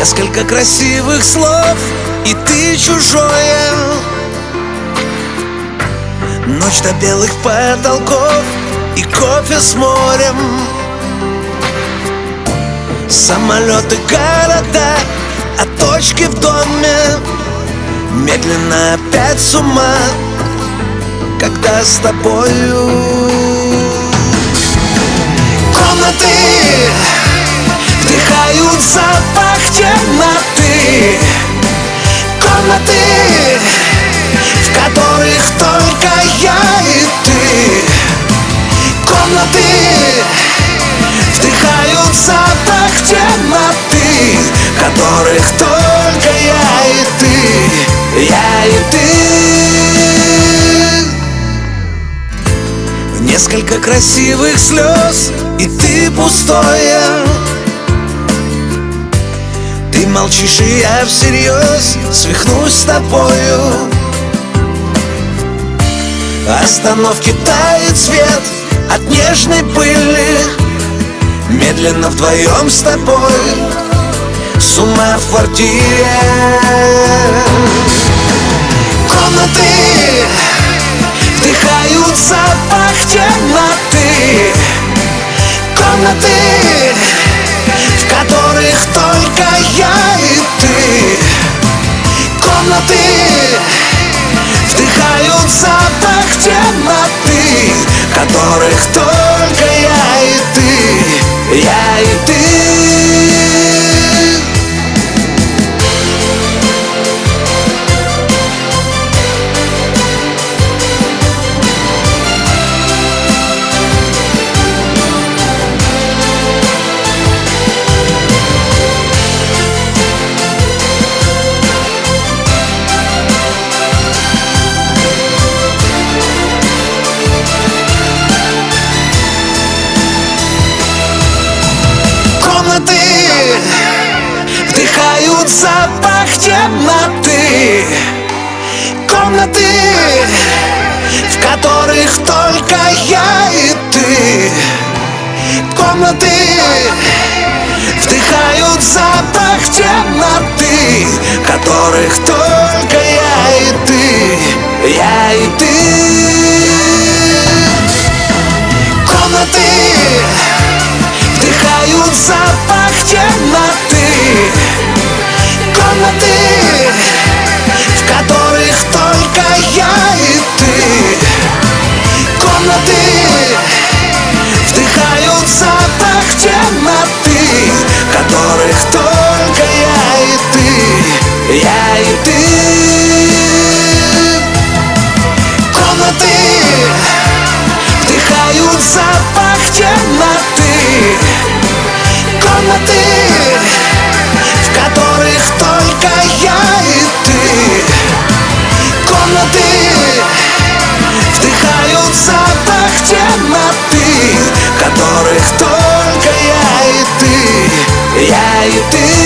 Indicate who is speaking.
Speaker 1: Несколько красивых слов, и ты чужое. Ночь до белых потолков и кофе с морем. Самолеты, города, а точки в доме. Медленно опять с ума, когда с тобою. Комнаты вдыхают запах темноты. Комнаты, в которых только я и ты. Комнаты вдыхают запах темноты, в которых только я и ты. Я и ты. Несколько красивых слез, и ты пустое. Ты молчишь, и я всерьез свихнусь с тобою. Остановки тает свет от нежной пыли. Медленно вдвоем с тобой, с ума в квартире. Комнаты вдыхают запах темноты. Комнаты, в которых только я и ты. Комнаты вдыхают запах темноты, в которых только я и ты. Я и ты. Комнаты вдыхают запах темноты. Комнаты, в которых только я и ты. Комнаты вдыхают запах темноты, в которых только я и ты. Я и ты. Комнаты вдыхают запах темноты. Комнаты, в которых только я и ты. Комнаты вдыхают запах темноты, в которых только я и ты. Я и ты. Комнаты вдыхают запах темноты. Комнаты, в которых только я и ты. Комнаты вдыхают запах темноты, в которых только я и ты. Я и ты.